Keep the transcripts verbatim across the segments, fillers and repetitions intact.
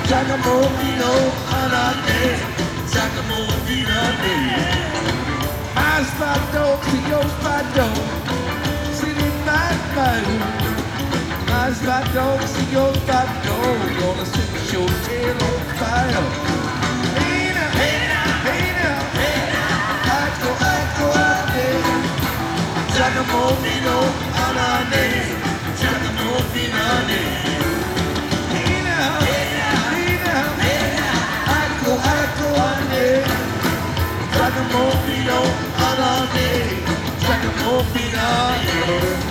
Giacomo Anane, Giacomo Anane. My spado, see your spado, sitting my spado. My spado, see your spado, gonna set your tail on fire. Hey now, hey now, hey now, hey now. I go, I go out there. Giacomo Anane, Giacomo Anane. Hey now, hey now, hey now, hey now. I go, I go out there. Giacomo Anane, Giacomo Anane.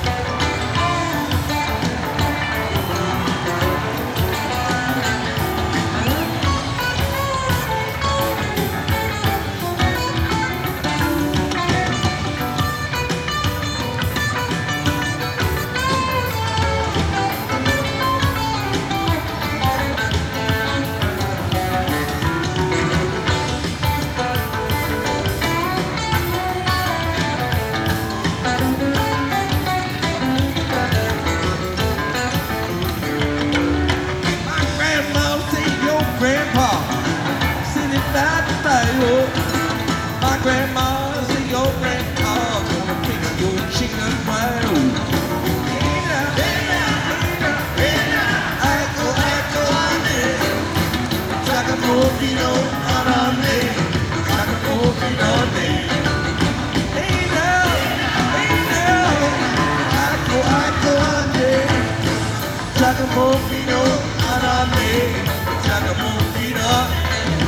My grandma say your grandpa gonna fix your chicken fried. Hey now, hey now, hey now, hey now. I go, I go on it. Giacomo Anane, Giacomo Anane. Hey now, hey now. I go, I go on it. Giacomo Anane, Giacomo Anane.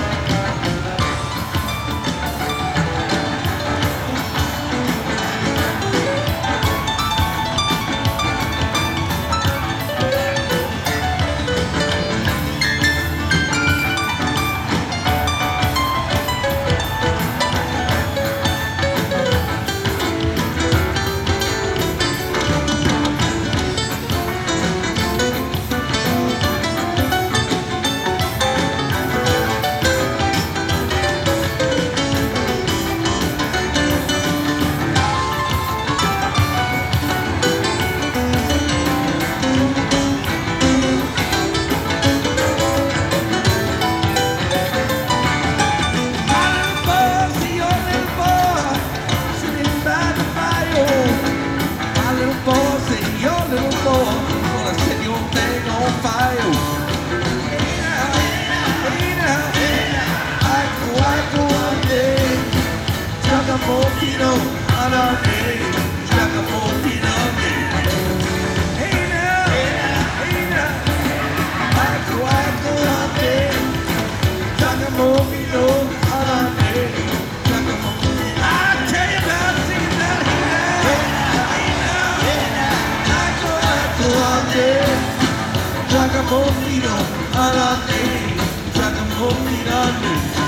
Giacomo Anane, Giacomo Anane. Hey now, hey now, I go, I go out there. Giacomo Anane, Giacomo. I tell you about singing that. Hey now, hey now, hey now, I go, I go out there. Giacomo Anane, Giacomo Anane.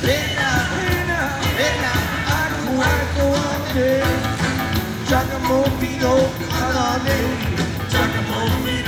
Hey now, hey now, hey now, I go, I go all day. Giacomo Pino, all day. Giacomo Pino.